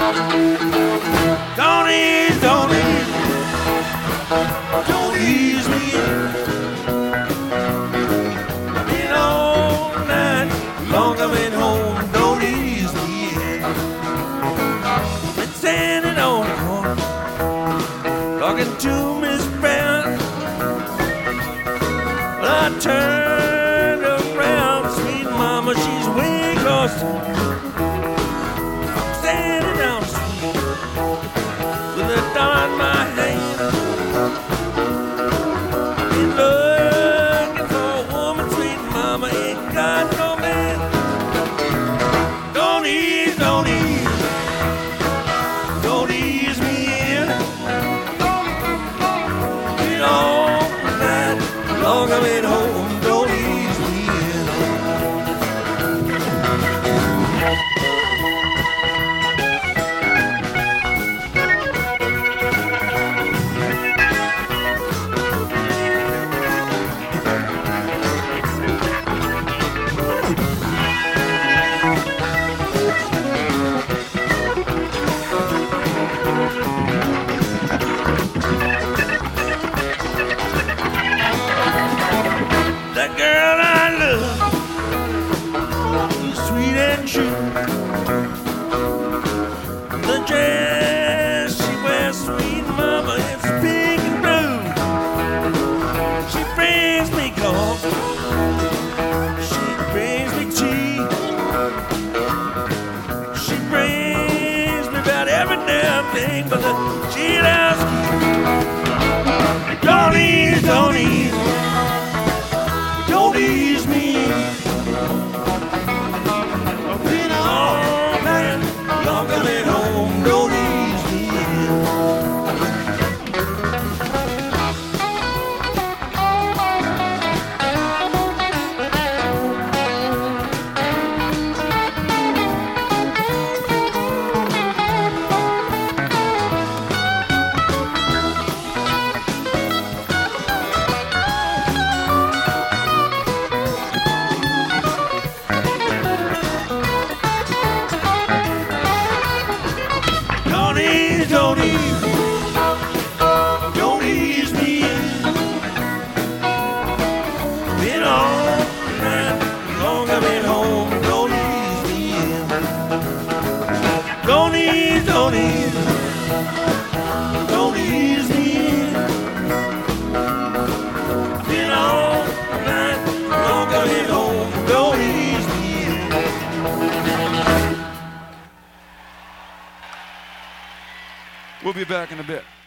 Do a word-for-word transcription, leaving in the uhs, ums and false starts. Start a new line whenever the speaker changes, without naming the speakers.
Don't ease, don't ease, don't ease me in. Been all night long, I've been home. Don't ease me in. Been standing on the corner, talking to Miss Brown. Well, I turned around, sweet mama, she's way across the I'm standing down the street with a dollar in my hand. Been looking for a woman, sweet mama, ain't got no man. Don't ease, don't ease, don't ease me in. Been all night long, I've been home. Don't ease me in. That girl I love is sweet and true. The dress she wears, sweet mama, it's pink and blue. She brings me coffee, she brings me tea, she brings me about every damn thing but the jailhouse key. Don't ease, don't ease, don't ease me. I've been all night long, coming home. Don't ease me in. Don't ease, don't ease, don't ease me in. Been all night long, I've been home. Don't ease me in. Don't ease, don't ease, don't ease me in. Been all night long, I've been home. Don't ease me in.
We'll be back in a bit.